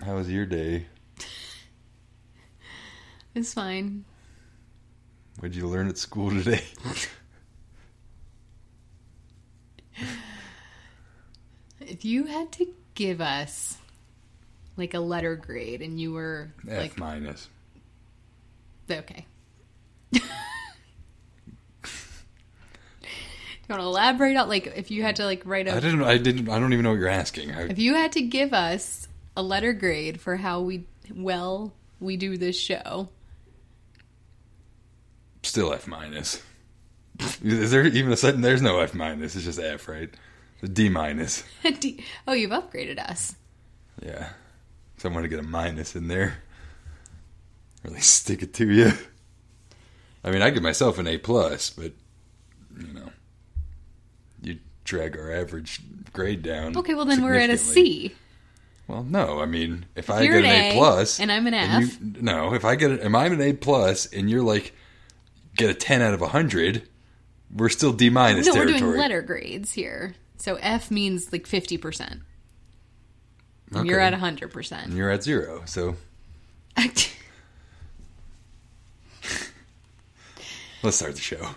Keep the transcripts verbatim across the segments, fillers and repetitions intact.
How was your day? It's fine. What did you learn at school today? If you had to give us like a letter grade and you were F like minus. Okay. Do you want to elaborate on like if you had to like write a I didn't I didn't I don't even know what you're asking. I, If you had to give us a letter grade for how we well we do this show. Still F minus. Is there even a sudden? There's no F minus. It's just F, right? A D minus. D- oh, you've upgraded us. Yeah. So I want to get a minus in there. Really stick it to you. I mean, I give myself an A plus, but you know, you drag our average grade down. Okay, well then we're at a C. Well, no, I mean, if, if I you're get an, an A plus, and I'm an F. And you, no, if I get, a, am I an A plus, and you're like get a ten out of a hundred, we're still D minus no, territory. No, we're doing letter grades here. So F means like fifty percent. And okay. You're at a hundred percent. And you're at zero. So let's start the show.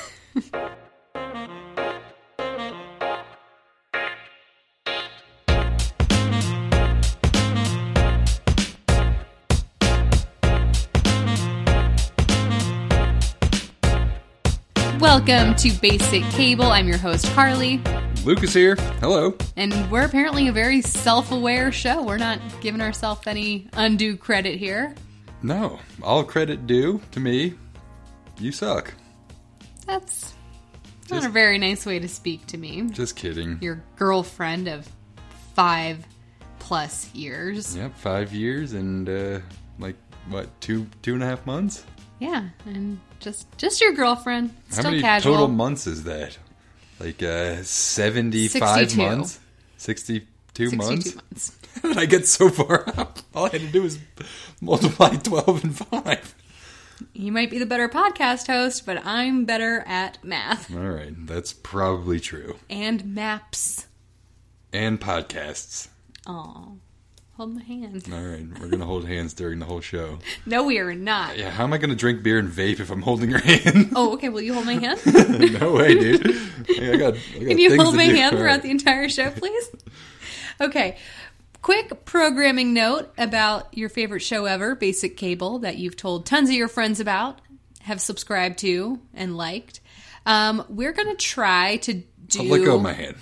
Welcome to Basic Cable. I'm your host, Carly. Lucas here. Hello. And we're apparently a very self-aware show. We're not giving ourselves any undue credit here. No. All credit due to me. You suck. That's just, not a very nice way to speak to me. Just kidding. Your girlfriend of five plus years. Yep, five years and, uh, like, what, two, two and a half months? Yeah, and just just your girlfriend. Still How many casual. total months is that? Like uh, seventy-five sixty-two months? sixty-two, sixty-two months? months. How did I get so far up? All I had to do was multiply twelve and five. You might be the better podcast host, but I'm better at math. All right, that's probably true. And maps. And podcasts. Aw. Hold my hand. All right, we're going to hold hands during the whole show. No, we are not. Yeah, how am I going to drink beer and vape if I'm holding your hand? Oh, okay. Will you hold my hand? No way, dude. Hey, I got, I got Can you hold my do. hand All throughout right. the entire show, please? Okay. Quick programming note about your favorite show ever, Basic Cable, that you've told tons of your friends about, have subscribed to, and liked. Um, we're going to try to do... I'll let go of my hand.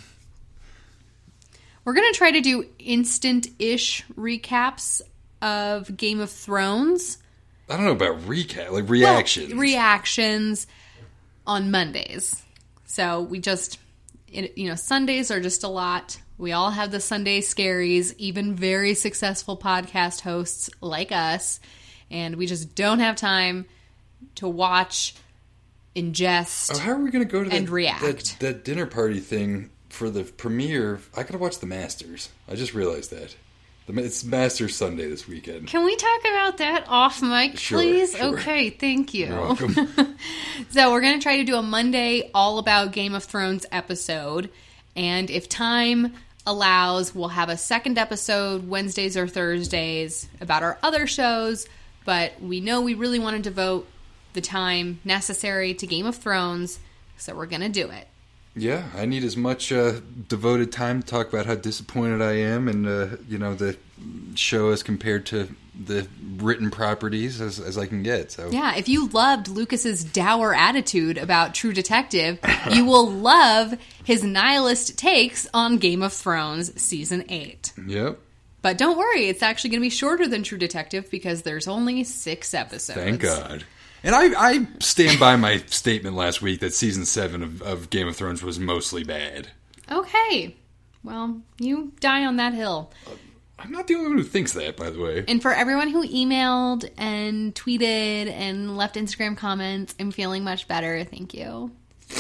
We're going to try to do instant-ish recaps of Game of Thrones. I don't know about recap, like reactions. Well, reactions on Mondays. So we just, you know, Sundays are just a lot. We all have the Sunday scaries, even very successful podcast hosts like us. And we just don't have time to watch, ingest, oh, how are we going to go to and that, react. That, that dinner party thing for the premiere? I got to watch the Masters. I just realized that. The, it's Masters Sunday this weekend. Can we talk about that off mic, Sure, please? sure. Okay, thank you. You're welcome. So we're going to try to do a Monday all about Game of Thrones episode. And if time allows, we'll have a second episode Wednesdays or Thursdays about our other shows. But we know we really want to devote the time necessary to Game of Thrones, so we're going to do it. Yeah, I need as much uh, devoted time to talk about how disappointed I am and, uh, you know, the show as compared to the written properties as, as I can get. So yeah, if you loved Lucas's dour attitude about True Detective, you will love his nihilist takes on Game of Thrones Season eight. Yep. But don't worry, it's actually going to be shorter than True Detective because there's only six episodes. Thank God. And I, I stand by my statement last week that season seven of, of Game of Thrones was mostly bad. Okay. Well, you die on that hill. Uh, I'm not the only one who thinks that, by the way. And for everyone who emailed and tweeted and left Instagram comments, I'm feeling much better. Thank you.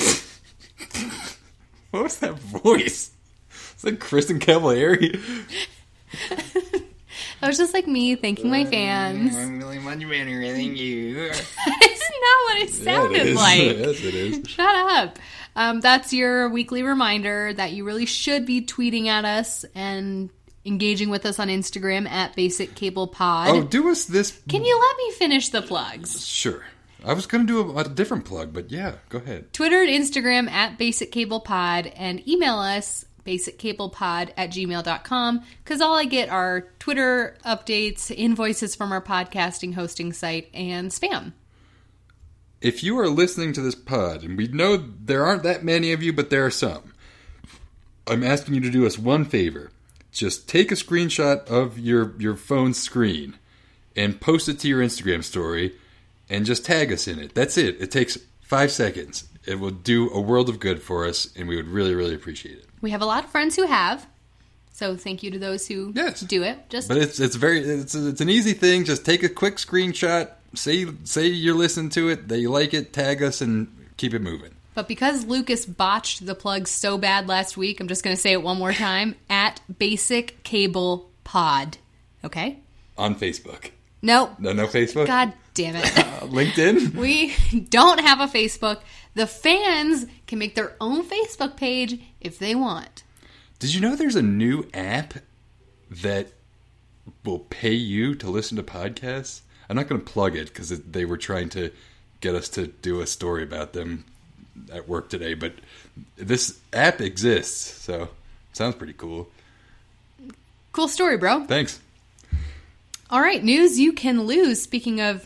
What was that voice? Is that Kristen Cavallari? That was just like me thanking my fans. I'm really much better than you. It's not what it sounded yeah, it is. like. Yes, it is. Shut up. Um, that's your weekly reminder that you really should be tweeting at us and engaging with us on Instagram at Basic Cable Pod. Oh, do us this. Can you let me finish the plugs? Sure. I was going to do a, a different plug, but yeah, go ahead. Twitter and Instagram at Basic Cable Pod, and email us basiccablepod at gmail dot com, because all I get are Twitter updates, invoices from our podcasting hosting site, and spam. If you are listening to this pod, and we know there aren't that many of you, but there are some, I'm asking you to do us one favor. Just take a screenshot of your, your phone screen and post it to your Instagram story and just tag us in it. That's it. It takes five seconds. It will do a world of good for us, and we would really, really appreciate it. We have a lot of friends who have, so thank you to those who yes. do it. Just But it's it's very it's it's an easy thing. Just take a quick screenshot, say say you're listening to it, that you like it, tag us, and keep it moving. But because Lucas botched the plug so bad last week, I'm just going to say it one more time, at Basic Cable Pod. Okay? On Facebook. Nope. No, no Facebook? God damn it. Uh, LinkedIn? We don't have a Facebook. The fans can make their own Facebook page if they want. Did you know there's a new app that will pay you to listen to podcasts? I'm not going to plug it because they were trying to get us to do a story about them at work today, but this app exists, so it sounds pretty cool. Cool story, bro. Thanks. All right, news you can lose. Speaking of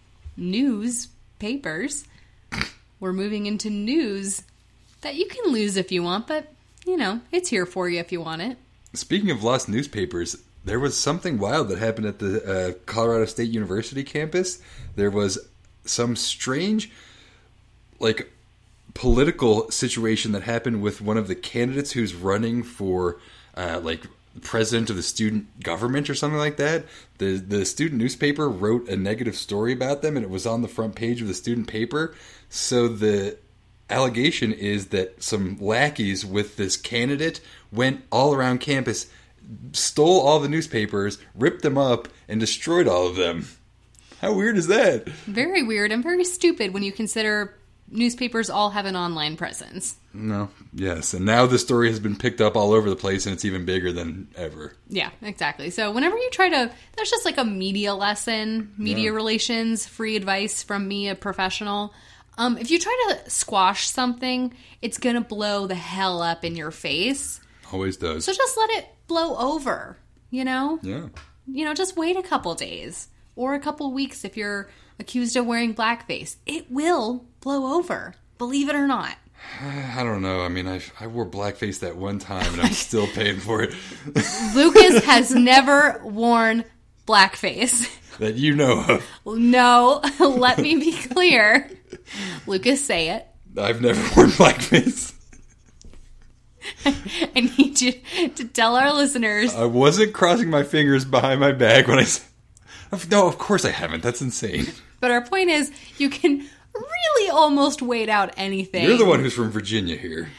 newspapers, we're moving into news that you can lose if you want, but, you know, it's here for you if you want it. Speaking of lost newspapers, there was something wild that happened at the uh, Colorado State University campus. There was some strange, like, political situation that happened with one of the candidates who's running for, uh, like, president of the student government or something like that. The the student newspaper wrote a negative story about them, and it was on the front page of the student paper. So the allegation is that some lackeys with this candidate went all around campus, stole all the newspapers, ripped them up, and destroyed all of them. How weird is that? Very weird and very stupid when you consider newspapers all have an online presence. No, yes. And now the story has been picked up all over the place, and it's even bigger than ever. Yeah, exactly. So whenever you try to, that's just like a media lesson, media Yeah. relations, free advice from me, a professional. Um, if you try to squash something, it's going to blow the hell up in your face. Always does. So just let it blow over, you know? Yeah. You know, just wait a couple days or a couple weeks if you're accused of wearing blackface. It will blow over, believe it or not. I don't know. I mean, I I wore blackface that one time, and I'm still paying for it. Lucas has never worn blackface. That you know of. No, let me be clear. Lucas, say it. I've never worn blackface. I need you to tell our listeners. I wasn't crossing my fingers behind my back when I said... No, of course I haven't. That's insane. But our point is, you can really almost wait out anything. You're the one who's from Virginia here.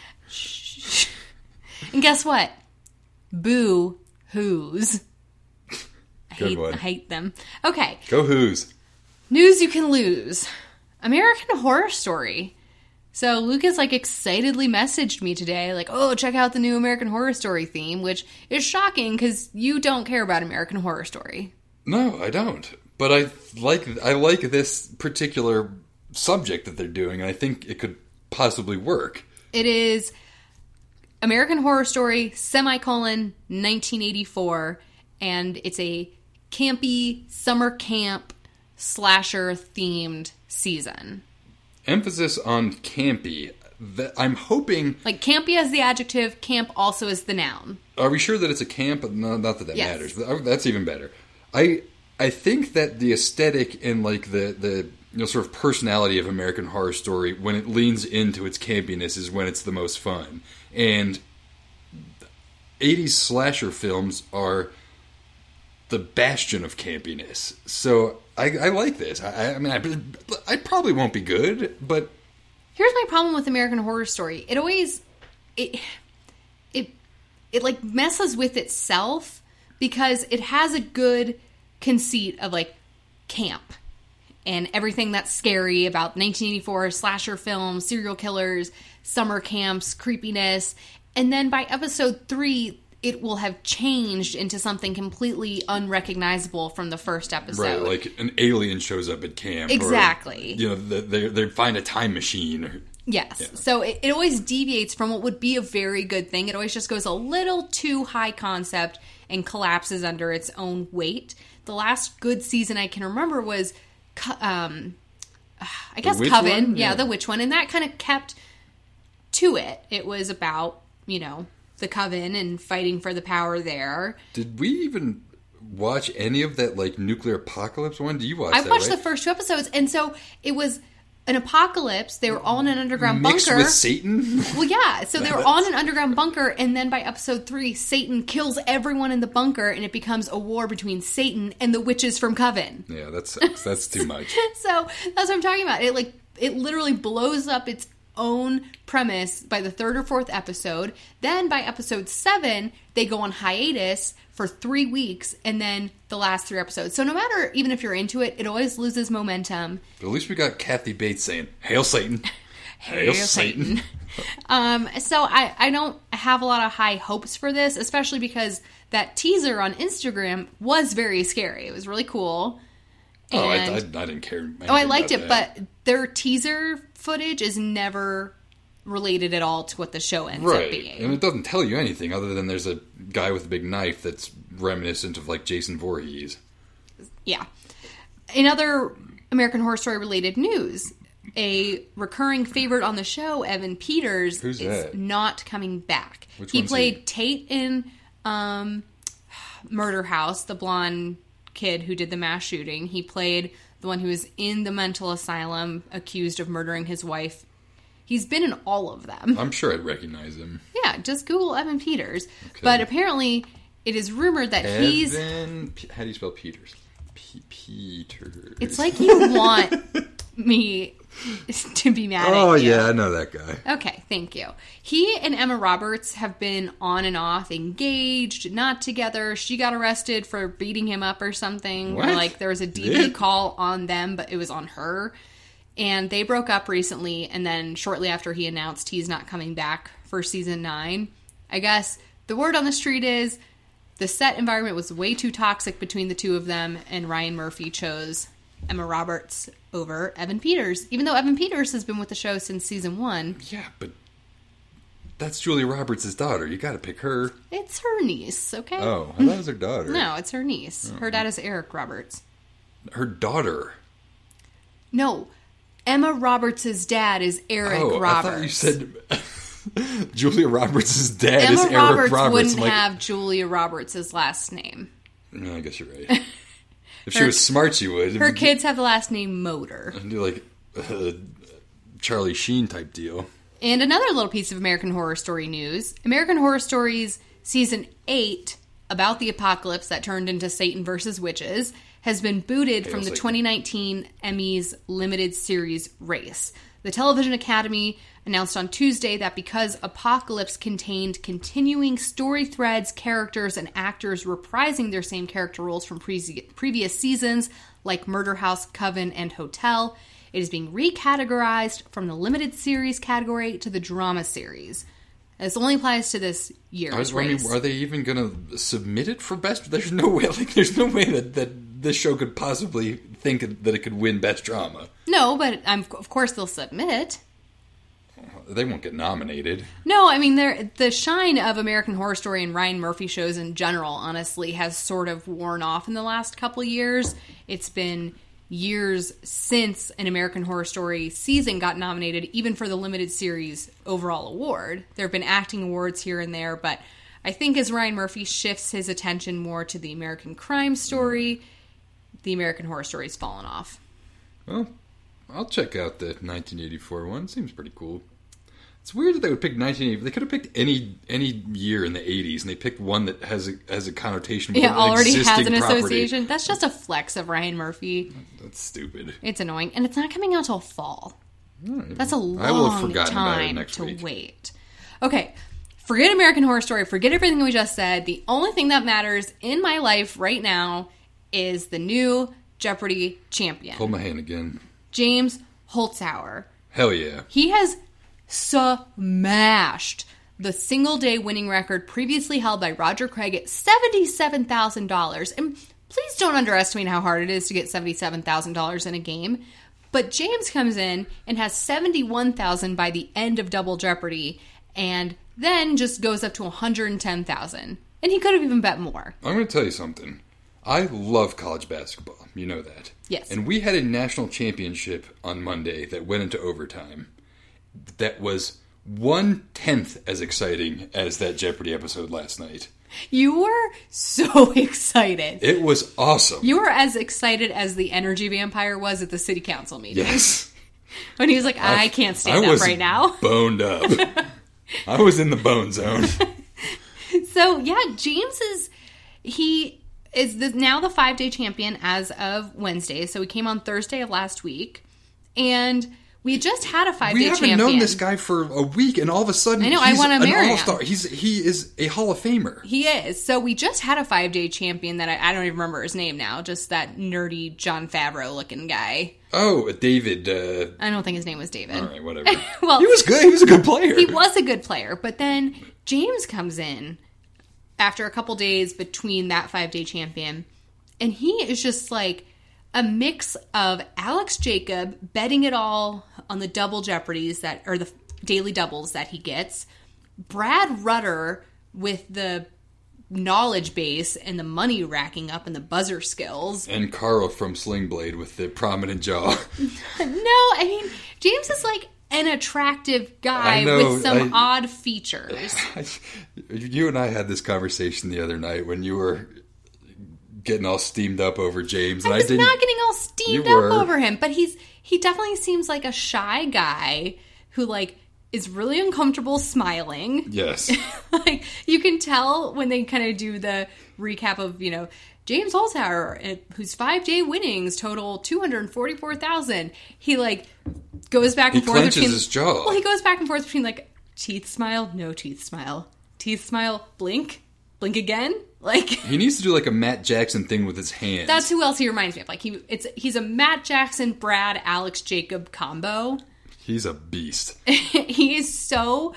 And guess what? Boo-hoos. I Good hate, one. I hate them. Okay. Go Who's. News you can lose. American Horror Story. So Lucas like excitedly messaged me today, like, oh, check out the new American Horror Story theme, which is shocking because you don't care about American Horror Story. No, I don't. But I like I like this particular subject that they're doing, and I think it could possibly work. It is American Horror Story, semicolon, nineteen eighty-four, and it's a campy summer camp slasher themed season. Emphasis on campy. That I'm hoping... Like, campy as the adjective, camp also is the noun. Are we sure that it's a camp? No, not that that Yes. matters. But that's even better. I I think that the aesthetic and like the, the you know sort of personality of American Horror Story, when it leans into its campiness, is when it's the most fun. And eighties slasher films are the bastion of campiness. So I, I like this. I, I mean, I, I probably won't be good, but Here's my problem with American Horror Story. It always, it, it, it like messes with itself because it has a good conceit of like camp and everything that's scary about nineteen eighty-four slasher films, serial killers, summer camps, creepiness. And then by episode three, it will have changed into something completely unrecognizable from the first episode. Right, like an alien shows up at camp. Exactly. Or, you know, they they find a time machine. Or, yes. Yeah. So it, it always deviates from what would be a very good thing. It always just goes a little too high concept and collapses under its own weight. The last good season I can remember was, um, I guess Coven. Yeah, yeah, the witch one. And that kind of kept to it. It was about, you know, the Coven and fighting for the power there. Did we even watch any of that, like, nuclear apocalypse one? Do you watch I've that, watched right? the first two episodes, and so it was an apocalypse. They were all in an underground Mixed bunker. with Satan? Well, yeah. So they were all in an underground bunker, and then by episode three, Satan kills everyone in the bunker, and it becomes a war between Satan and the witches from Coven. Yeah, that's that's too much. So that's what I'm talking about. It like it literally blows up its own premise by the third or fourth episode. Then by episode seven, they go on hiatus for three weeks, and then the last three episodes. So no matter, even if you're into it, it always loses momentum. But at least we got Kathy Bates saying, "Hail Satan! Hail, Hail Satan!" Satan. um, so I, I don't have a lot of high hopes for this, especially because that teaser on Instagram was very scary. It was really cool. Oh, I, And- I, I didn't care. Oh, I liked about it, that. but their teaser footage is never related at all to what the show ends Right, up being. and it doesn't tell you anything other than there's a guy with a big knife that's reminiscent of, like, Jason Voorhees. Yeah. In other American Horror Story related news, a recurring favorite on the show, Evan Peters, Who's is that? not coming back. Which he one's played he? Tate in um, Murder House, the blonde kid who did the mass shooting. He played the one who was in the mental asylum accused of murdering his wife. He's been in all of them. I'm sure I'd recognize him. Yeah, just Google Evan Peters. Okay. But apparently, it is rumored that he's... Evan, P- how do you spell Peters? P- Peters. It's like you want me to be mad Oh, at you. yeah, I know that guy. Okay, thank you. He and Emma Roberts have been on and off, engaged, not together. She got arrested for beating him up or something. What? Or like there was a D V Yeah. call on them, but it was on her. And they broke up recently, and then shortly after he announced he's not coming back for season nine, I guess the word on the street is the set environment was way too toxic between the two of them, and Ryan Murphy chose Emma Roberts over Evan Peters, even though Evan Peters has been with the show since season one. Yeah, but that's Julia Roberts' daughter. You gotta pick her. It's her niece, okay? Oh, I thought it was her daughter. No, it's her niece. Her dad is Eric Roberts. Her daughter. No, Emma Roberts' dad is Eric oh, Roberts. I thought you said Julia Roberts' dad Emma is Eric Roberts, Roberts. wouldn't I'm like, have Julia Roberts' last name. No, I guess you're right. If she Her- was smart, she would. Her kids have the last name Motor. do like a Charlie Sheen type deal. And another little piece of American Horror Story news. American Horror Stories Season eight, about the apocalypse that turned into Satan versus Witches, has been booted Hail from the Satan. twenty nineteen Emmys limited series race. The Television Academy announced on Tuesday that because Apocalypse contained continuing story threads, characters, and actors reprising their same character roles from pre- previous seasons, like Murder House, Coven, and Hotel, it is being recategorized from the limited series category to the drama series. This only applies to this year's I was race. wondering, are they even going to submit it for best? There's no way. Like, there's no way that, that this show could possibly think that it could win best drama. No, but um, of course they'll submit. They won't get nominated. No, I mean, they're, the shine of American Horror Story and Ryan Murphy shows in general, honestly, has sort of worn off in the last couple of years. It's been years since an American Horror Story season got nominated, even for the limited series overall award. There have been acting awards here and there, but I think as Ryan Murphy shifts his attention more to the American Crime Story, the American Horror Story's fallen off. Well, I'll check out the nineteen eighty-four one. Seems pretty cool. It's weird that they would pick nineteen eighty. They could have picked any any year in the eighties, and they picked one that has a has a connotation with Yeah, an already has existing an property. association. That's just a flex of Ryan Murphy. That's stupid. It's annoying. And it's not coming out till fall. That's a I will have long forgotten about it time next to week. wait. Okay. Forget American Horror Story. Forget everything we just said. The only thing that matters in my life right now is the new Jeopardy champion, Hold my hand again. James Holzhauer. Hell yeah. He has smashed the single-day winning record previously held by Roger Craig at seventy-seven thousand dollars. And please don't underestimate how hard it is to get seventy-seven thousand dollars in a game. But James comes in and has seventy-one thousand dollars by the end of Double Jeopardy, and then just goes up to one hundred ten thousand dollars. And he could have even bet more. I'm going to tell you something. I love college basketball. You know that. Yes. And we had a national championship on Monday that went into overtime that was one-tenth as exciting as that Jeopardy episode last night. You were so excited. It was awesome. You were as excited as the energy vampire was at the city council meeting. Yes. When he was like, I, I can't stand I up right now. boned up. I was in the bone zone. So, yeah, James is, he is the, now the five-day champion as of Wednesday. So, he came on Thursday of last week. And we just had a five-day champion. We haven't known this guy for a week, and all of a sudden, I know, he's I want to an marry all-star. him. He's, he is a Hall of Famer. He is. So, we just had a five-day champion that I, I don't even remember his name now. Just that nerdy Jon Favreau-looking guy. Oh, David. Uh, I don't think his name was David. All right, whatever. Well, he was good. He was a good player. He was a good player. But then James comes in after a couple days between that five-day champion, and he is just like a mix of Alex Jacob betting it all on the double Jeopardies that, or the daily doubles that he gets, Brad Rutter with the knowledge base and the money racking up and the buzzer skills, and Carl from Sling Blade with the prominent jaw. No, I mean, James is like an attractive guy know, with some I, odd features. I, you and I had this conversation the other night when you were getting all steamed up over James. And I was I didn't, not getting all steamed you up were. over him, but he's he definitely seems like a shy guy who like is really uncomfortable smiling. Yes. Like you can tell when they kind of do the recap of, you know, James Holzhauer, whose five-day winnings total two hundred forty-four thousand. He like goes back and he forth clenches between his jaw. Well, he goes back and forth between like teeth smile, no teeth smile, teeth smile, blink, blink again. Like he needs to do like a Matt Jackson thing with his hands. That's who else he reminds me of. Like he, it's he's a Matt Jackson, Brad, Alex Jacob combo. He's a beast. He is so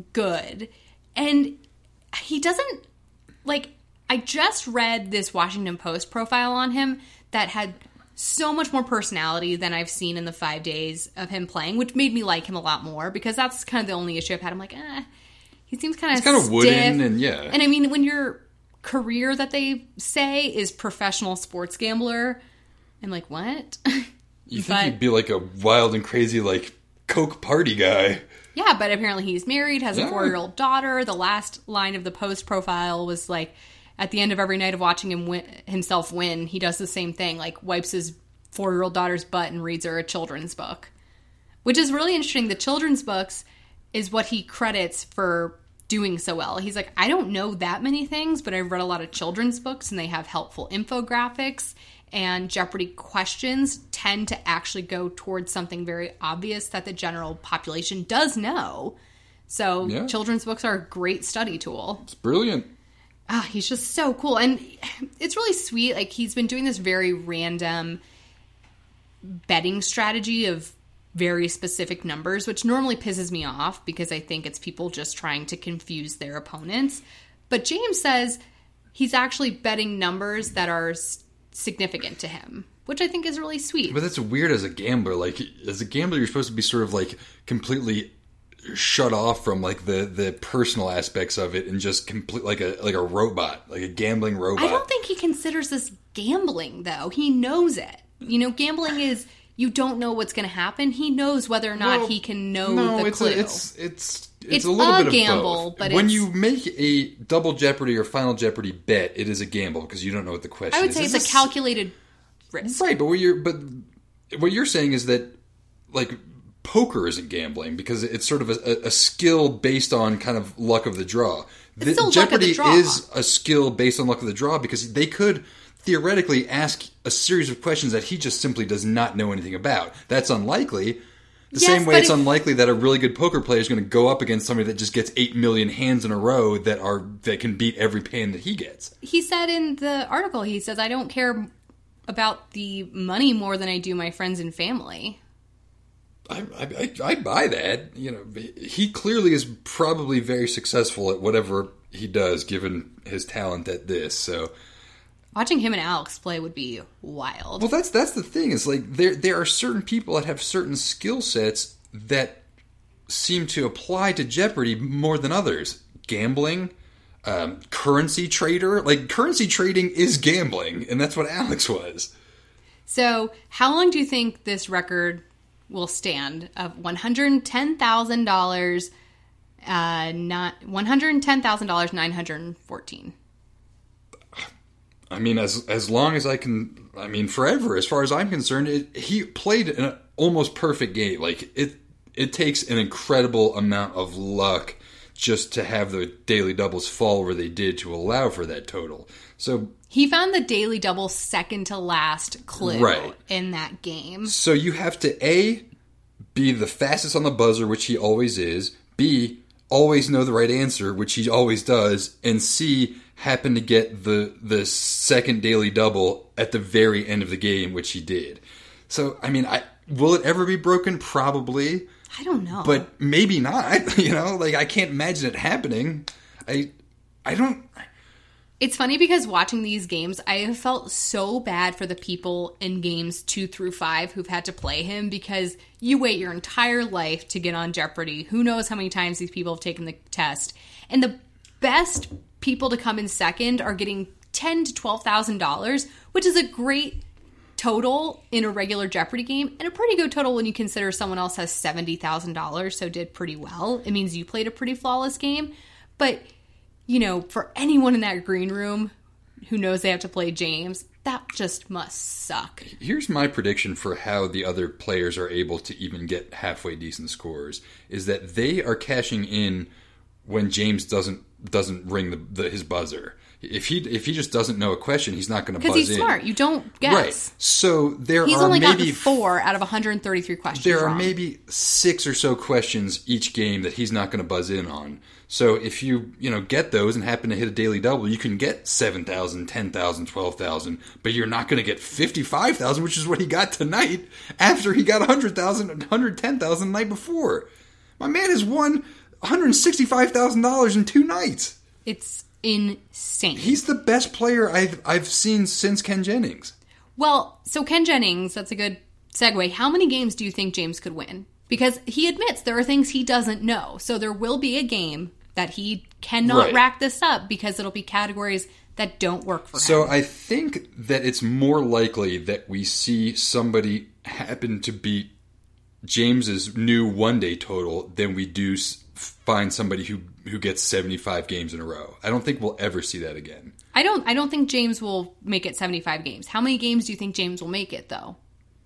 good, and he doesn't like. I just read this Washington Post profile on him that had so much more personality than I've seen in the five days of him playing, which made me like him a lot more because that's kind of the only issue I've had. I'm like, eh, he seems kind of kind of stiff. wooden, and yeah. And I mean, when your career that they say is professional sports gambler, I'm like, what? You think but, he'd be like a wild and crazy, like, Coke party guy. Yeah, but apparently he's married, has a Yeah. four-year-old daughter. The last line of the Post profile was like, at the end of every night of watching him win, himself win, he does the same thing, like wipes his four-year-old daughter's butt and reads her a children's book. Which is really interesting. The children's books is what he credits for doing so well. He's like, I don't know that many things, but I've read a lot of children's books, and they have helpful infographics, and Jeopardy questions tend to actually go towards something very obvious that the general population does know. So Yeah. children's books are a great study tool. It's brilliant. Ah, he's just so cool. And it's really sweet. Like, he's been doing this very random betting strategy of very specific numbers, which normally pisses me off because I think it's people just trying to confuse their opponents. But James says he's actually betting numbers that are s- significant to him, which I think is really sweet. But that's weird as a gambler. Like, as a gambler, you're supposed to be sort of, like, completely shut off from like the the personal aspects of it and just complete like a like a robot, like a gambling robot. I don't think he considers this gambling though. He knows it. You know, gambling is you don't know what's going to happen. He knows whether or not Well, he can know no, the it's clue. A, it's it's it's It's a little a bit gamble, of both. but when it's- you make a double Jeopardy or Final Jeopardy bet, it is a gamble because you don't know what the question I would is. say Is it's a this- calculated risk. right, but what you're but what you're saying is that like poker isn't gambling because it's sort of a, a skill based on kind of luck of the draw. The, still luck of the Jeopardy draw. is a skill based on luck of the draw because they could theoretically ask a series of questions that he just simply does not know anything about. That's unlikely. The Yes, same way but it's if- unlikely that a really good poker player is going to go up against somebody that just gets eight million hands in a row that are that can beat every pan that he gets. He said in the article, he says, I don't care about the money more than I do my friends and family. I, I, I buy that. You know, he clearly is probably very successful at whatever he does, given his talent at this. So, watching him and Alex play would be wild. Well, that's that's the thing. Is like there there are certain people that have certain skill sets that seem to apply to Jeopardy more than others. Gambling, um, currency trader. Like, currency trading is gambling, and that's what Alex was. So, how long do you think this record will stand of one hundred ten thousand dollars? Uh, not one hundred ten thousand dollars, nine hundred fourteen. I mean, as as long as I can. I mean, forever. As far as I'm concerned, it, he played an almost perfect game. Like it. It takes an incredible amount of luck just to have the daily doubles fall where they did to allow for that total. So he found the daily double second to last clue right. in that game. So you have to A, be the fastest on the buzzer, which he always is. B, always know the right answer, which he always does. And C, happen to get the the second daily double at the very end of the game, which he did. So, I mean, I will it ever be broken? Probably. I don't know. But maybe not. You know, like, I can't imagine it happening. I I don't... It's funny because watching these games, I have felt so bad for the people in games two through five who've had to play him, because you wait your entire life to get on Jeopardy. Who knows how many times these people have taken the test. And the best people to come in second are getting ten thousand to twelve thousand dollars, which is a great total in a regular Jeopardy game, and a pretty good total when you consider someone else has seventy thousand dollars, so did pretty well. It means you played a pretty flawless game. But, you know, for anyone in that green room who knows they have to play James, that just must suck. Here's my prediction for how the other players are able to even get halfway decent scores, is that they are cashing in when James doesn't doesn't ring the, the his buzzer. If he if he just doesn't know a question, he's not going to buzz in. Because he's smart. You don't guess. Right. So there he's are only maybe gotten four out of one hundred thirty-three questions There are wrong. maybe six or so questions each game that he's not going to buzz in on. So if you you know get those and happen to hit a daily double, you can get seven thousand, ten thousand, twelve thousand, but you're not going to get fifty-five thousand, which is what he got tonight after he got one hundred thousand, one hundred ten thousand the night before. My man has won one hundred sixty-five thousand dollars in two nights. It's insane. He's the best player I've I've seen since Ken Jennings. Well, so Ken Jennings, that's a good segue. How many games do you think James could win? Because he admits there are things he doesn't know. So there will be a game that he cannot right. rack this up because it'll be categories that don't work for him. So I think that it's more likely that we see somebody happen to beat James's new one-day total than we do find somebody who who gets seventy-five games in a row. I don't think we'll ever see that again. I don't I don't think James will make it seventy-five games. How many games do you think James will make it, though?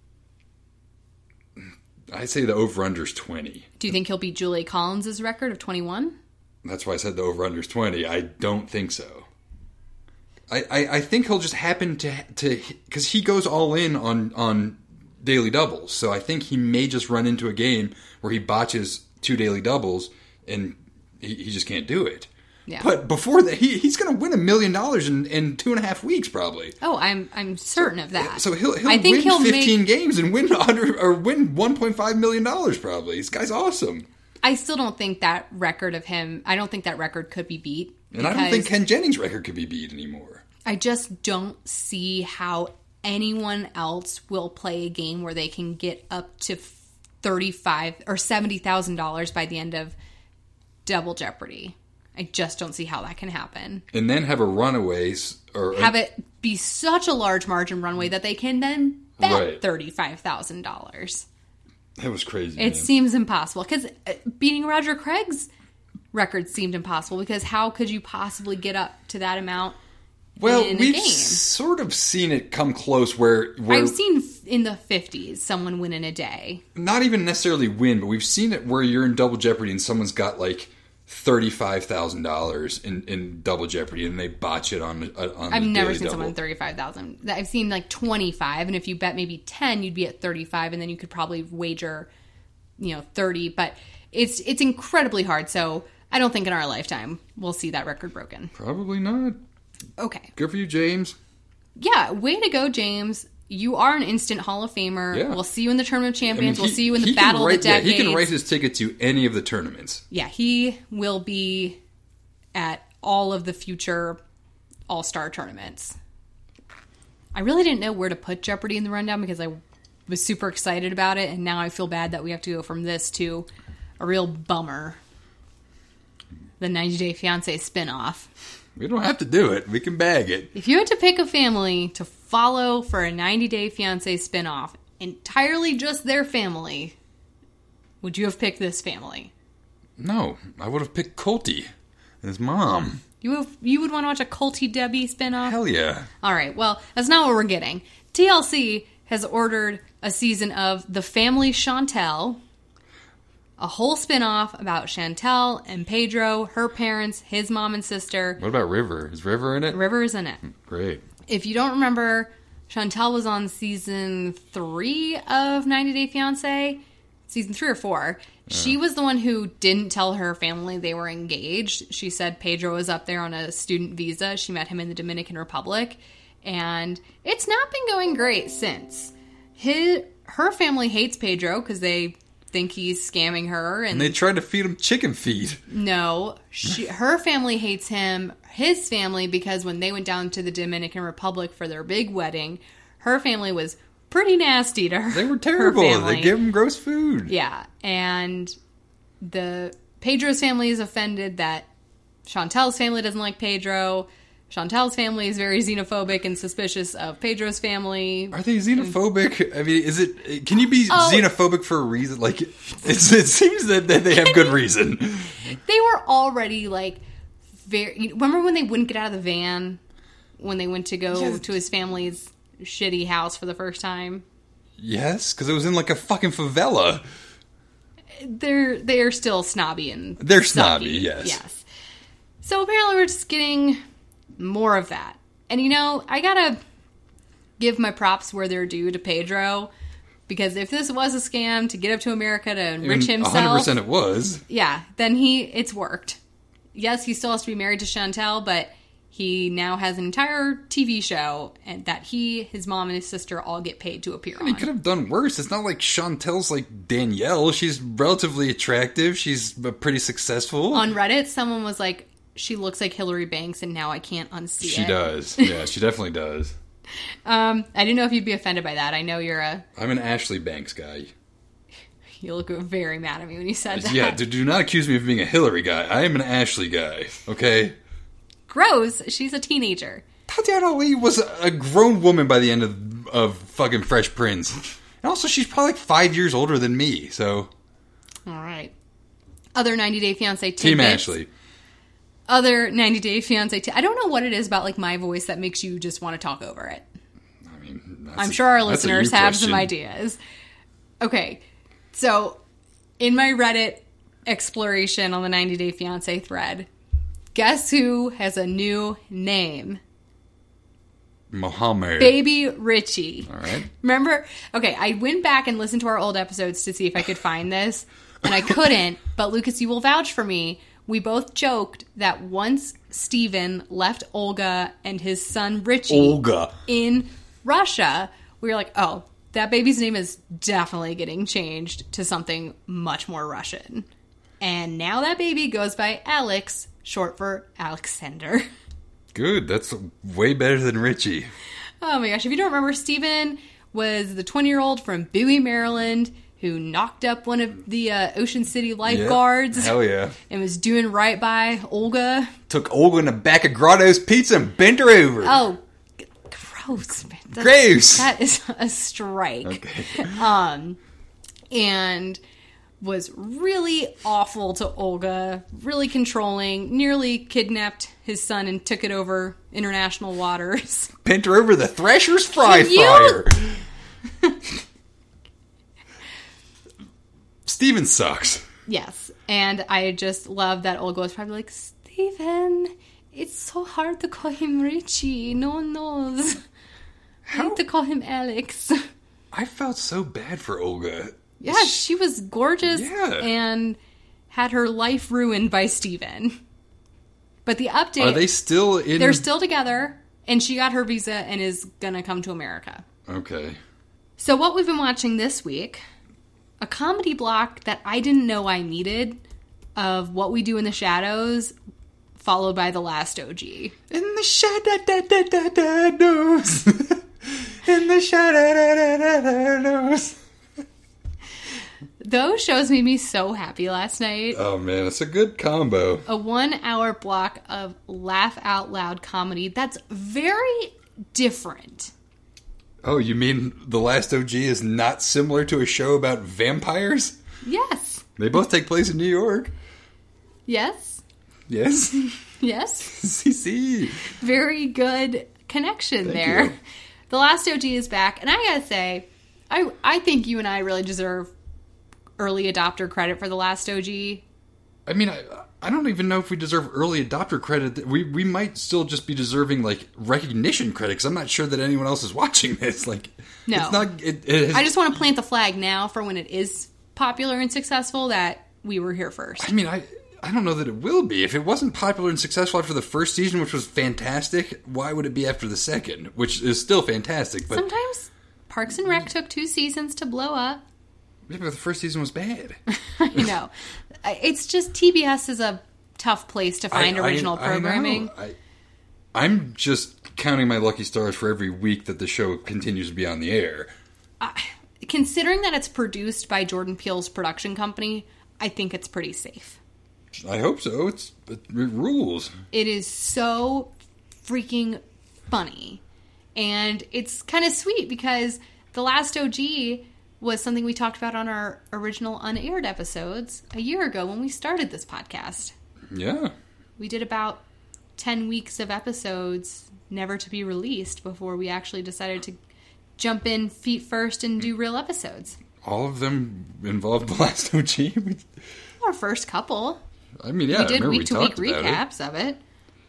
I'd say the over-under is twenty. Do you think he'll beat Julie Collins' record of twenty-one? That's why I said the over-under is twenty. I don't think so. I, I, I think he'll just happen to... to because he goes all in on, on daily doubles. So I think he may just run into a game where he botches two daily doubles and he, he just can't do it. Yeah. But before that, he, he's going to win a million dollars in, in two and a half weeks, probably. Oh, I'm I'm certain of that. So he'll he'll I think win he'll fifteen make, games and win one hundred or win one point five million dollars, probably. This guy's awesome. I still don't think that record of him. I don't think that record could be beat. And I don't think Ken Jennings' record could be beat anymore. I just don't see how anyone else will play a game where they can get up to thirty-five or seventy thousand dollars by the end of Double Jeopardy. I just don't see how that can happen. And then have a runaways or have it be such a large margin runway that they can then bet right. thirty-five thousand dollars. That was crazy. It man. seems impossible because beating Roger Craig's record seemed impossible, because how could you possibly get up to that amount? Well, in a we've game? sort of seen it come close where, where I've seen in the fifties someone win in a day. Not even necessarily win, but we've seen it where you're in Double Jeopardy and someone's got like thirty-five thousand dollars in, in Double Jeopardy and they botch it on, on I've the never daily seen double. someone thirty-five thousand. I've seen like twenty-five, and if you bet maybe ten, you'd be at thirty-five, and then you could probably wager, you know, thirty. But it's it's incredibly hard, so I don't think in our lifetime we'll see that record broken. Probably not. Okay. Good for you, James. Yeah, way to go, James. you are an instant Hall of Famer. Yeah. We'll see you in the Tournament of Champions. I mean, we'll see you in the he can Battle write- of the Decades. Yeah, he can write his ticket to any of the tournaments. Yeah, he will be at all of the future All-Star tournaments. I really didn't know where to put Jeopardy in the rundown because I was super excited about it, and now I feel bad that we have to go from this to a real bummer. The ninety Day Fiancé spinoff. We don't have to do it. We can bag it. If you had to pick a family to follow for a ninety Day Fiancé spinoff, entirely just their family, would you have picked this family? No, I would have picked Colty and his mom. You have, you would want to watch a Colty Debbie spinoff? Hell yeah. All right, well, that's not what we're getting. T L C has ordered a season of The Family Chantel, a whole spinoff about Chantel and Pedro, her parents, his mom and sister. What about River? Is River in it? River's in it. Great. If you don't remember, Chantel was on season three of ninety Day Fiancé. Season three or four. Yeah. She was the one who didn't tell her family they were engaged. She said Pedro was up there on a student visa. She met him in the Dominican Republic. And it's not been going great since. His, her family hates Pedro because they think he's scamming her. And, and they tried to feed him chicken feed. No. She, her family hates him. His family, because when they went down to the Dominican Republic for their big wedding, her family was pretty nasty to her. They were terrible. They gave him gross food. Yeah. And the Pedro's family is offended that Chantel's family doesn't like Pedro. Chantel's family is very xenophobic and suspicious of Pedro's family. Are they xenophobic? I mean, is it? Can you be oh. xenophobic for a reason? Like, it's, it seems that, that they have good reason. They were already like very. Remember when they wouldn't get out of the van when they went to go yeah. to his family's shitty house for the first time? Yes, because it was in like a fucking favela. They're they're still snobby and they're sucky. snobby. Yes. Yes. So apparently we're just getting more of that. And you know, I gotta give my props where they're due to Pedro, because if this was a scam to get up to America to enrich himself, one hundred percent it was. Yeah, then he it's worked. Yes, he still has to be married to Chantel, but he now has an entire T V show and that he, his mom, and his sister all get paid to appear and on. He could have done worse. It's not like Chantel's like Danielle. She's relatively attractive. She's pretty successful. On Reddit, someone was like, she looks like Hillary Banks, and now I can't unsee she it. She does. Yeah, she definitely does. Um, I didn't know if you'd be offended by that. I know you're a... I'm an Ashley Banks guy. You look very mad at me when you said that. Yeah, do, do not accuse me of being a Hillary guy. I am an Ashley guy, okay? Gross. She's a teenager. Tatiana Lee was a grown woman by the end of, of fucking Fresh Prince. And also, she's probably like five years older than me, so... All right. Other ninety Day Fiancé tidbits. Team Ashley. Other ninety Day Fiancé t- I don't know what it is about like my voice that makes you just want to talk over it. I mean, I'm sure our a, listeners have some ideas. Okay, so in my Reddit exploration on the ninety Day Fiancé thread, guess who has a new name? Mohammed. Baby Richie. All right. Remember? Okay, I went back and listened to our old episodes to see if I could find this, and I couldn't, but Lucas, you will vouch for me. We both joked that once Steven left Olga and his son Richie Olga. in Russia, we were like, oh, that baby's name is definitely getting changed to something much more Russian. And now that baby goes by Alex, short for Alexander. Good. That's way better than Richie. Oh my gosh. If you don't remember, Steven was the twenty-year-old from Bowie, Maryland, who knocked up one of the uh, Ocean City lifeguards. Yep. Hell yeah. And was doing right by Olga. Took Olga in the back of Grotto's Pizza and bent her over. Oh, g- gross, man. That's, gross. That is a strike. Okay. Um, and was really awful to Olga, really controlling, nearly kidnapped his son and took it over international waters. Bent her over the Thrasher's fry You- fire. Steven sucks. Yes, and I just love that Olga was probably like, Steven, it's so hard to call him Richie. No one knows. How? I need to call him Alex. I felt so bad for Olga. Yeah, she was gorgeous Yeah. and had her life ruined by Steven. But the update... Are they still in... They're still together, and she got her visa and is gonna come to America. Okay. So what we've been watching this week, a comedy block that I didn't know I needed of What We Do in the Shadows, followed by The Last O G. In the shadows. In the shadows. Those shows made me so happy last night. Oh, man, it's a good combo. A one-hour block of laugh-out-loud comedy that's very different. Oh, you mean The Last O G is not similar to a show about vampires? Yes. They both take place in New York. Yes. Yes. Yes. C C. Very good connection Thank there. you. The Last O G is back, and I gotta say, I I think you and I really deserve early adopter credit for The Last O G. I mean, I, I don't even know if we deserve early adopter credit. We we might still just be deserving, like, recognition credit, because I'm not sure that anyone else is watching this. Like, No. It's not... It, it has, I just want to plant the flag now for when it is popular and successful that we were here first. I mean, I... I don't know that it will be. If it wasn't popular and successful after the first season, which was fantastic, why would it be after the second, which is still fantastic? But Sometimes Parks and Rec took two seasons to blow up. yeah, but the first season was bad. I know. It's just T B S is a tough place to find I- original I- I programming. know. I, I'm just counting my lucky stars for every week that the show continues to be on the air. I, considering that it's produced by Jordan Peele's production company, I think it's pretty safe. I hope so. It's it, it rules. It is so freaking funny. And it's kind of sweet because The Last O G was something we talked about on our original unaired episodes a year ago when we started this podcast. Yeah. We did about ten weeks of episodes never to be released before we actually decided to jump in feet first and do real episodes. All of them involved The Last O G? Our first couple. I mean, yeah, we I did remember week we to week talked about it. recaps of it.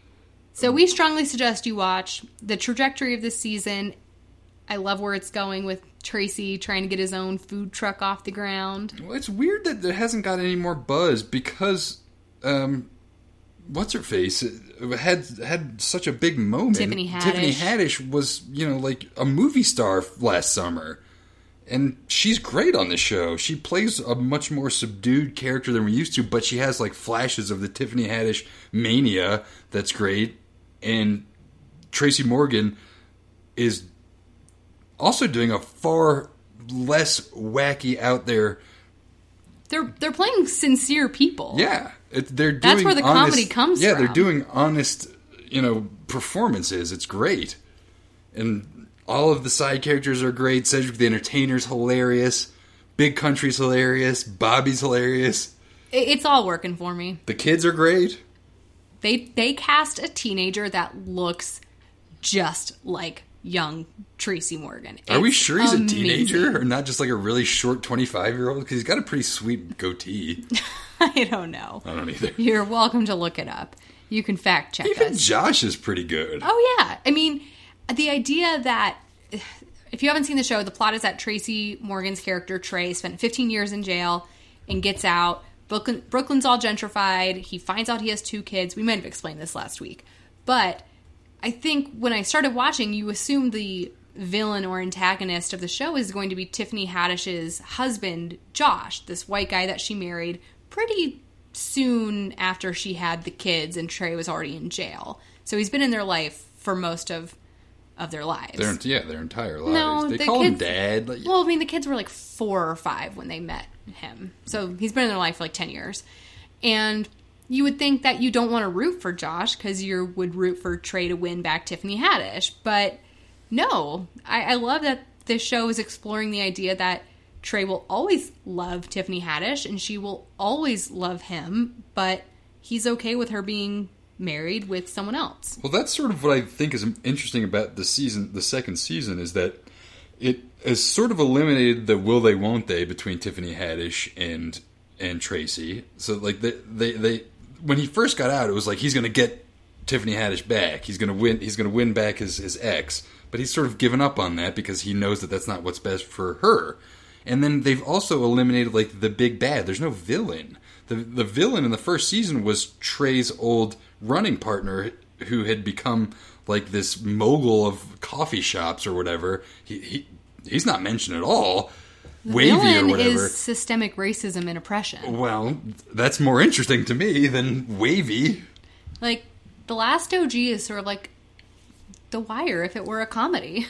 So we strongly suggest you watch the trajectory of this season. I love where it's going with Tracy trying to get his own food truck off the ground. Well, it's weird that it hasn't got any more buzz because, um, what's her face had had such a big moment. Tiffany Haddish. Tiffany Haddish was, you know, like a movie star last summer. And she's great on the show. She plays a much more subdued character than we used to, but she has like flashes of the Tiffany Haddish mania that's great. And Tracy Morgan is also doing a far less wacky out there. They're they're playing sincere people. Yeah, it, they're doing That's where the honest, comedy comes yeah, from. they're doing honest, you know, performances. It's great. And all of the side characters are great. Cedric the Entertainer's hilarious. Big Country's hilarious. Bobby's hilarious. It, it's all working for me. The kids are great. They they cast a teenager that looks just like young Tracy Morgan. Are we It's sure he's amazing. a teenager or not just like a really short twenty-five-year-old? Because he's got a pretty sweet goatee. I don't know. I don't either. You're welcome to look it up. You can fact check Even us. Josh is pretty good. Oh, yeah. I mean, the idea that, if you haven't seen the show, the plot is that Tracy Morgan's character, Trey, spent fifteen years in jail and gets out. Brooklyn, Brooklyn's all gentrified. He finds out he has two kids. We might have explained this last week. But I think when I started watching, you assume the villain or antagonist of the show is going to be Tiffany Haddish's husband, Josh, this white guy that she married pretty soon after she had the kids and Trey was already in jail. So he's been in their life for most of of their lives. Their, yeah, their entire lives. No, they the call him kids- Dad. Like, Well, I mean, the kids were like four or five when they met him. So he's been in their life for like ten years. And you would think that you don't want to root for Josh because you would root for Trey to win back Tiffany Haddish. But no, I, I love that this show is exploring the idea that Trey will always love Tiffany Haddish and she will always love him, but he's okay with her being married with someone else. Well, that's sort of what I think is interesting about the season, the second season, is that it has sort of eliminated the will they, won't they between Tiffany Haddish and and Tracy. So, like, they, they, they when he first got out, it was like he's going to get Tiffany Haddish back. He's going to win. He's going to win back his his ex. But he's sort of given up on that because he knows that that's not what's best for her. And then they've also eliminated, like, the big bad. There's no villain. The the villain in the first season was Trey's old running partner who had become like this mogul of coffee shops or whatever. He, he he's not mentioned at all. The Wavy villain or whatever. is systemic racism and oppression. Well, that's more interesting to me than Wavy. Like, The Last O G is sort of like The Wire if it were a comedy.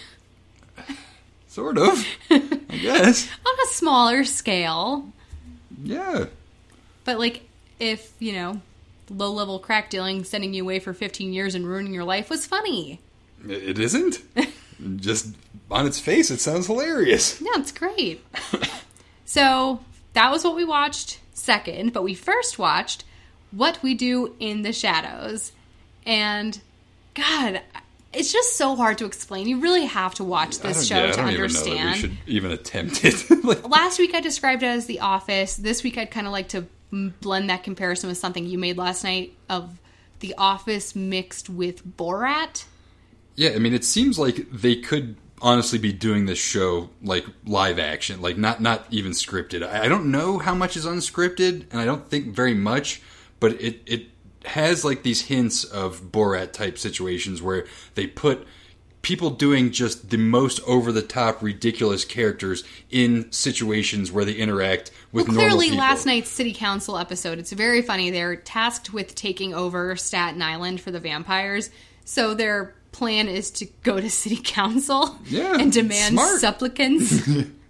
Sort of, I guess. On a smaller scale. Yeah. But, like, if, you know, low-level crack dealing, sending you away for fifteen years and ruining your life was funny. It isn't? Just on its face, it sounds hilarious. Yeah, it's great. So, that was what we watched second, but we first watched What We Do in the Shadows. And, God, it's just so hard to explain. You really have to watch this show yeah, to I don't understand. Even know that we should even attempt it. Like, last week I described it as The Office. This week I'd kind of like to blend that comparison with something you made last night of The Office mixed with Borat. Yeah, I mean, it seems like they could honestly be doing this show like live action, like not not even scripted. I, I don't know how much is unscripted, and I don't think very much, but it it has like these hints of Borat type situations where they put people doing just the most over-the-top, ridiculous characters in situations where they interact with well, normal clearly, people. last night's City Council episode, it's very funny. They're tasked with taking over Staten Island for the vampires. So their plan is to go to City Council Yeah, and demand smart. supplicants.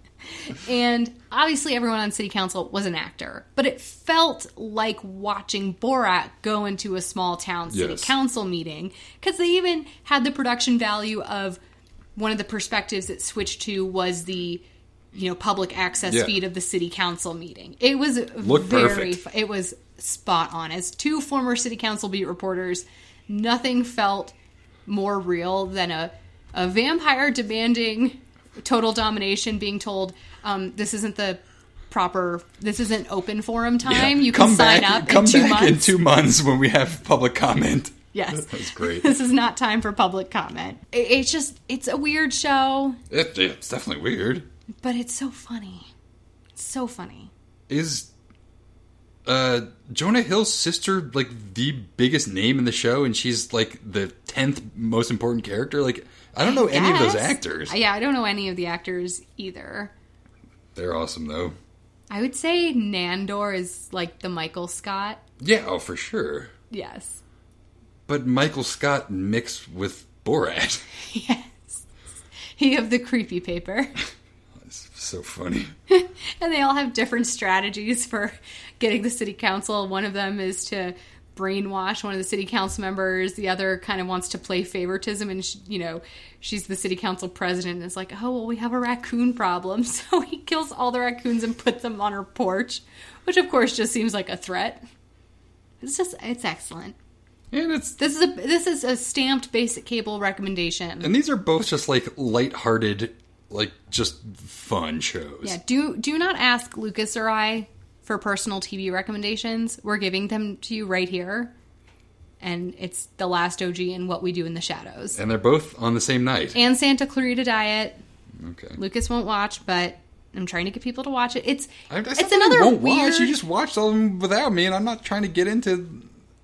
And obviously everyone on City Council was an actor. But it felt like watching Borat go into a small town City Yes. Council meeting. Because they even had the production value of one of the perspectives it switched to was the, you know, public access Yeah. feed of the City Council meeting. It was Looked very, perfect. fu- it was spot on. As two former City Council beat reporters, nothing felt more real than a, a vampire demanding total domination, being told, um, this isn't the proper, this isn't open forum time. Yeah. You can come sign back, up come in two back months. in two months when we have public comment. Yes. That's great. This is not time for public comment. It, it's just, it's a weird show, It, it's definitely weird. but it's so funny. It's so funny. Is uh, Jonah Hill's sister like the biggest name in the show, and she's like the tenth most important character? Like, I don't know any of those Yes. actors. Yeah, I don't know any of the actors either. They're awesome though. I would say Nandor is like the Michael Scott. Yeah, oh for sure. Yes. But Michael Scott mixed with Borat. Yes. He of the creepy paper. It's so funny. And they all have different strategies for getting the city council. One of them is to brainwash one of the city council members. The other kind of wants to play favoritism, and she, you know, she's the city council president, and it's like, oh, well, we have a raccoon problem. So he kills all the raccoons and puts them on her porch, which of course just seems like a threat. It's just, it's excellent. And it's This is a this is a stamped basic cable recommendation. and these are both just like lighthearted, like just fun shows. Yeah, do do not ask Lucas or I for personal T V recommendations. We're giving them to you right here. And it's The Last O G and What We Do in the Shadows. And they're both on the same night. And Santa Clarita Diet. Okay. Lucas won't watch, but I'm trying to get people to watch it. It's I, I it's said that another you won't weird. watch. You just watched all of them without me, and I'm not trying to get into.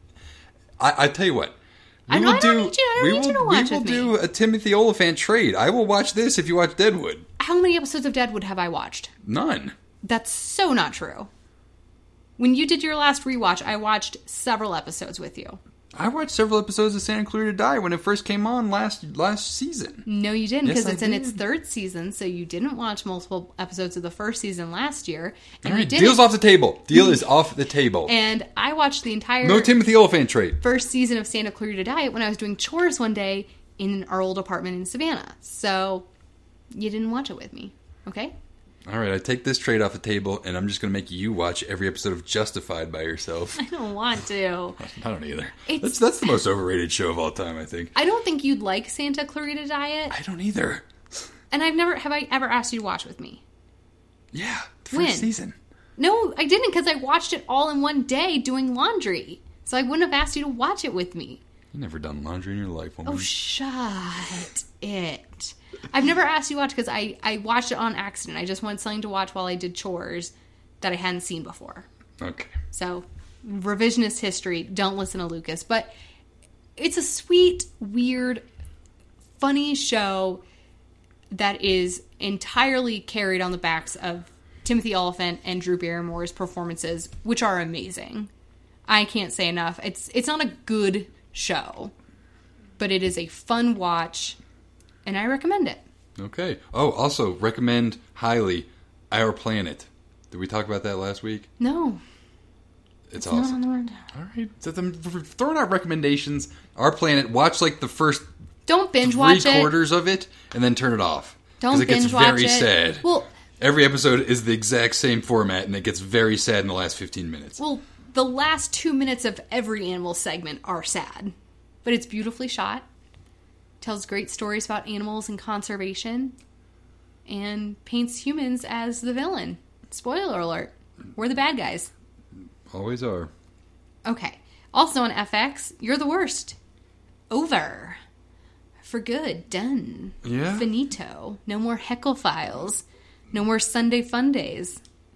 I, I tell you what. We I know, will I don't do. need you- I don't we need will, you to watch we will with do me. a Timothy Oliphant trade. I will watch this if you watch Deadwood. How many episodes of Deadwood have I watched? None. That's so not true. When you did your last rewatch, I watched several episodes with you. I watched several episodes of Santa Clarita Diet when it first came on last last season. No, you didn't, Yes, because I it's in its did. third season, so you didn't watch multiple episodes of the first season last year. And All you right, didn't. deal's off the table. Deal is off the table. And I watched the entire No Timothy Oliphant trade. first season of Santa Clarita Diet when I was doing chores one day in our old apartment in Savannah. So you didn't watch it with me, okay? All right, I take this trade off the table, and I'm just going to make you watch every episode of Justified by yourself. I don't want to. I don't either. It's- That's that's the most overrated show of all time, I think. I don't think you'd like Santa Clarita Diet, I don't either. and I've never have I ever asked you to watch with me. Yeah, the first When? season. No, I didn't, because I watched it all in one day doing laundry. So I wouldn't have asked you to watch it with me. You've never done laundry in your life, woman. Oh, shut it. I've never asked you to watch because I, I watched it on accident. I just wanted something to watch while I did chores that I hadn't seen before. Okay. So, revisionist history, don't listen to Lucas. But it's a sweet, weird, funny show that is entirely carried on the backs of Timothy Olyphant and Drew Barrymore's performances, which are amazing. I can't say enough. It's it's not a good show, but it is a fun watch, and I recommend it. Okay. Oh, also recommend highly Our Planet. Did we talk about that last week? No. It's, it's awesome. Not on the rundown. All right. So I'm throwing out recommendations. Our Planet. Watch like the first Don't binge three watch it. quarters of it, and then turn it off. Don't it gets binge watch very it. sad. Well, every episode is the exact same format, and it gets very sad in the last fifteen minutes. Well, the last two minutes of every animal segment are sad, but it's beautifully shot. Tells great stories about animals and conservation, and paints humans as the villain. Spoiler alert: we're the bad guys. Always are. Okay. Also on F X, You're the Worst. Over. For good. Done. Yeah? Finito. No more heckle files. No more Sunday fun days.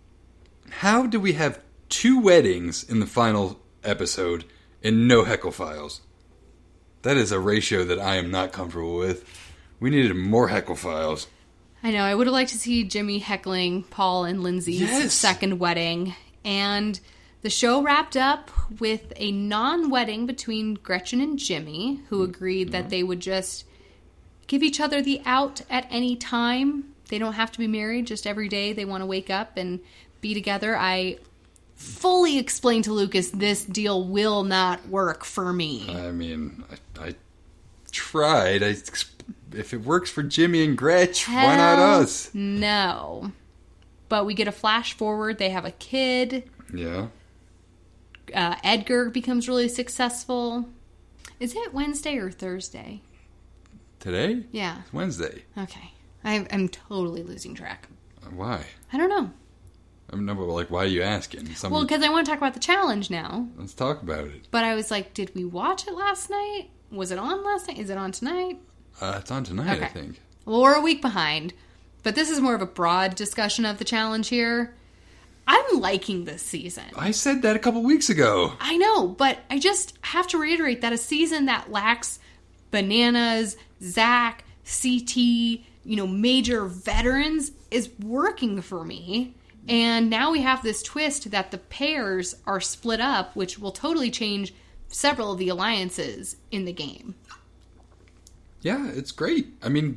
How do we have two weddings in the final episode and no heckle files? That is a ratio that I am not comfortable with. We needed more heckle files. I know. I would have liked to see Jimmy heckling Paul and Lindsay's Yes. second wedding. And the show wrapped up with a non-wedding between Gretchen and Jimmy, who agreed that they would just give each other the out at any time. They don't have to be married, just every day they want to wake up and be together. I fully explained to Lucas this deal will not work for me. I mean, I, I tried. I, if it works for Jimmy and Gretch, Hell why not us? No. But we get a flash forward. They have a kid. Yeah. Uh, Edgar becomes really successful. Is it Wednesday or Thursday? Today? Yeah. It's Wednesday. Okay. I, I'm totally losing track. Why? I don't know. I mean, no, but like, why are you asking? Some, Well, because I want to talk about the challenge now. let's talk about it. But I was like, did we watch it last night? Was it on last night? Is it on tonight? Uh, it's on tonight, Okay. I think. Well, we're a week behind. But this is more of a broad discussion of the challenge here. I'm liking this season. I said that a couple weeks ago. I know, but I just have to reiterate that a season that lacks Bananas, Zach, C T, you know, major veterans is working for me. And now we have this twist that the pairs are split up, which will totally change several of the alliances in the game. Yeah, it's great. I mean,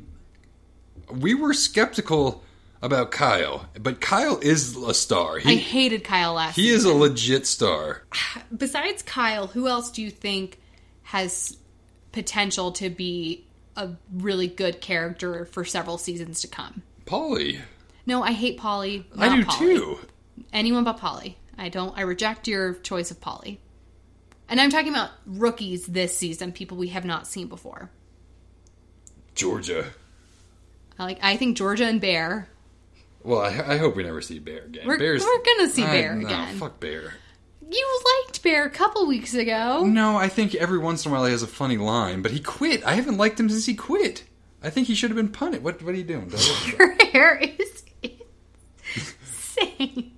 we were skeptical about Kyle, but Kyle is a star. He, I hated Kyle last He season. is a legit star. Besides Kyle, who else do you think has potential to be a really good character for several seasons to come? Polly. No, I hate Polly. I do Polly. too. Anyone but Polly. I don't. I reject your choice of Polly. And I'm talking about rookies this season, people we have not seen before. Georgia. I like. I think Georgia and Bear. Well, I, I hope we never see Bear again. We're, Bear's, we're gonna see I- Bear no, again. fuck Bear. You liked Bear a couple weeks ago. No, I think every once in a while he has a funny line, but he quit. I haven't liked him since he quit. I think he should have been punted. What What are you doing? Your hair is insane.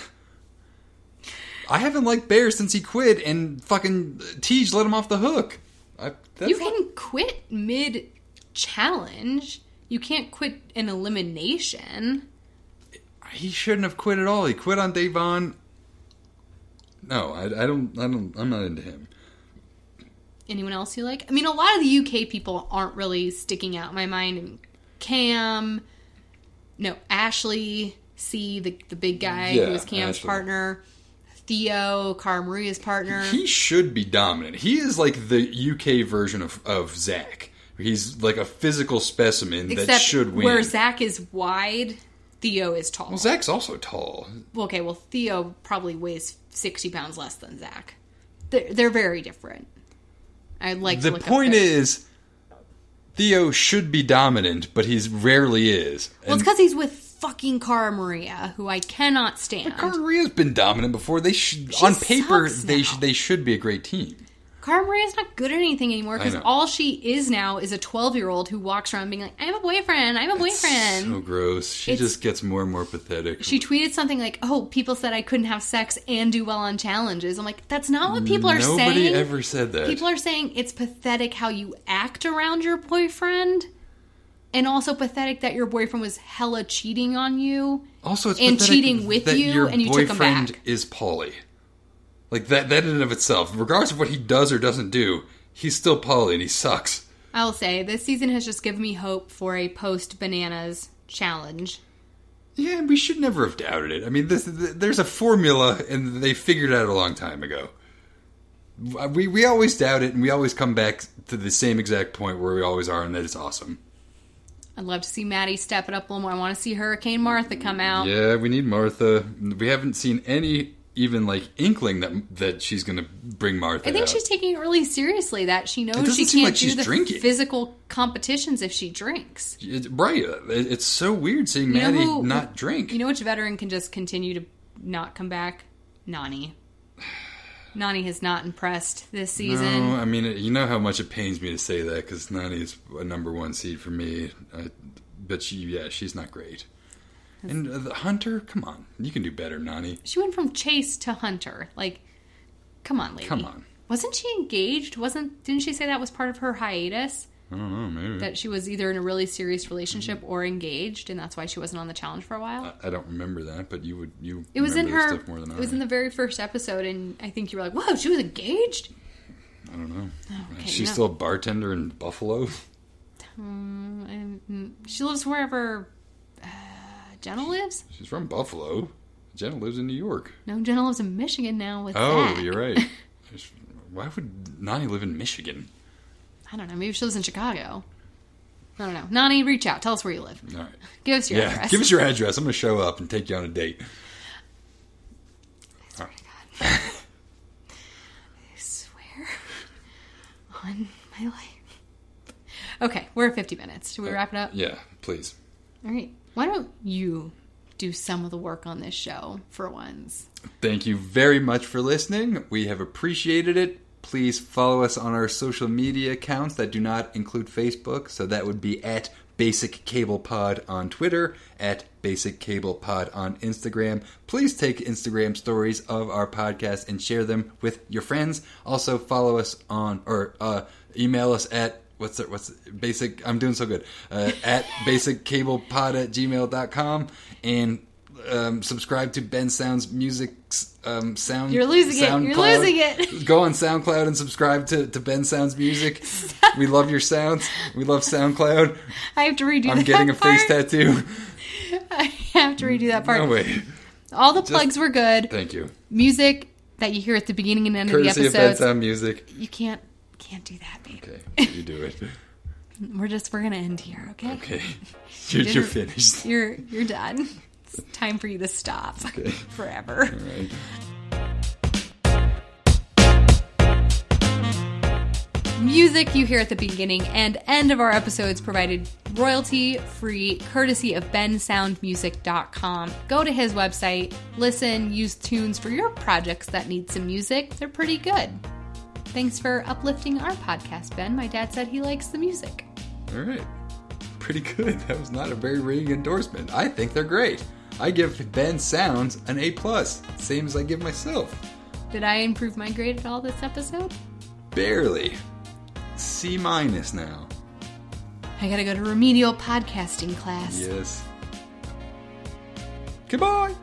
I haven't liked Bear since he quit, and fucking Tej let him off the hook. I, that's You not- can quit mid challenge. You can't quit an elimination. He shouldn't have quit at all. He quit on Devon. No, I, I don't. I don't. I'm not into him. Anyone else you like? I mean, a lot of the U K people aren't really sticking out in my mind. I mean, Cam, no, Ashley, C, the the big guy Yeah, who was Cam's Ashley. partner, Theo, Cara Maria's partner. He should be dominant. He is like the U K version of of Zach. He's like a physical specimen that Except should win. where Zach is wide, Theo is tall. Well, Zach's also tall. Okay, well, Theo probably weighs sixty pounds less than Zach. They're, they're very different. I'd like to The look up point their- is, Theo should be dominant, but he's rarely is. Well, it's because he's with fucking Cara Maria, who I cannot stand. Cara Maria's been dominant before. They should, She on paper, sucks they now. should they should be a great team. Cara Maria's not good at anything anymore because I know. all she is now is a twelve-year-old who walks around being like, I have a boyfriend, I have a boyfriend. So gross. She It's- just gets more and more pathetic. She tweeted something like, oh, people said I couldn't have sex and do well on challenges. I'm like, that's not what people are Nobody saying. Nobody ever said that. People are saying it's pathetic how you act around your boyfriend. And also pathetic that your boyfriend was hella cheating on you. Also, it's and pathetic cheating with that you, your and you took him boyfriend back. is Pauly. Like, that, that in and of itself, regardless of what he does or doesn't do, he's still Pauly and he sucks. I will say, this season has just given me hope for a post-Bananas challenge. Yeah, we should never have doubted it. I mean, this, there's a formula, and they figured it out a long time ago. We, we always doubt it, and we always come back to the same exact point where we always are, and that it's awesome. I'd love to see Maddie step it up a little more. I want to see Hurricane Martha come out. Yeah, we need Martha. We haven't seen any even like inkling that that she's going to bring Martha. I think out. she's taking it really seriously, that she knows doesn't she seem can't like do she's the drinking. physical competitions if she drinks. It- right. It- It's so weird seeing You know Maddie who- not drink. You know which veteran can just continue to not come back? Nani. Nani has not impressed this season. No, I mean, you know how much it pains me to say that because Nani is a number one seed for me. I, but she, yeah, she's not great. And uh, the Hunter, come on, you can do better, Nani. She went from Chase to Hunter. Like, come on, lady. Come on. Wasn't she engaged? Wasn't? Didn't she say that was part of her hiatus? I don't know, maybe. That she was either in a really serious relationship or engaged, and that's why she wasn't on the challenge for a while? I, I don't remember that, but you would you. It was in remember this her. stuff more than It I. was in the very first episode, and I think you were like, "Whoa, she was engaged." I don't know. Oh, okay, She's no. still a bartender in Buffalo. Um, and, mm, she lives wherever uh, Jenna lives. She's from Buffalo. Jenna lives in New York. No, Jenna lives in Michigan now with Oh, Zach. you're right. There's- Why would Nani live in Michigan? I don't know. Maybe she lives in Chicago. I don't know. Nani, reach out. Tell us where you live. All right. Give us your Yeah, address. give us your address. I'm going to show up and take you on a date. I swear to God. I swear on my life. Okay, we're at fifty minutes. Should we wrap it up? Yeah, please. All right. Why don't you do some of the work on this show for once? Thank you very much for listening. We have appreciated it. Please follow us on our social media accounts that do not include Facebook. So that would be at Basic Cable Pod on Twitter, at Basic Cable Pod on Instagram. Please take Instagram stories of our podcast and share them with your friends. Also follow us on, or uh, email us at, what's it, what's it, basic, I'm doing so good, uh, at basiccablepod at gmail dot com. And Um, subscribe to Ben Sound's music's um, sound. You're losing it. You're SoundCloud. losing it. Go on SoundCloud and subscribe to, to Ben Sound's music. We love your sounds. We love SoundCloud. I have to redo I'm that getting a part. face tattoo. I have to redo that part. No way. All the Just- plugs were good. Thank you. Music that you hear at the beginning and end Courtesy of of the Ben episodes. Sound music. You can't can't do that, babe. Okay, you do it. We're just we're gonna end here, okay? Okay, you're, you're didn't- finished. You're you're done. It's time for you to stop Okay. forever. All right. Music you hear at the beginning and end of our episodes provided royalty-free, courtesy of ben sound music dot com. Go to his website, listen, use tunes for your projects that need some music. They're pretty good. Thanks for uplifting our podcast, Ben. My dad said he likes the music. All right. Pretty good. That was not a very ringing endorsement. I think they're great. I give Ben Sounds an A plus, same as I give myself. Did I improve my grade at all this episode? Barely. C minus now. I gotta go to remedial podcasting class. Yes. Goodbye.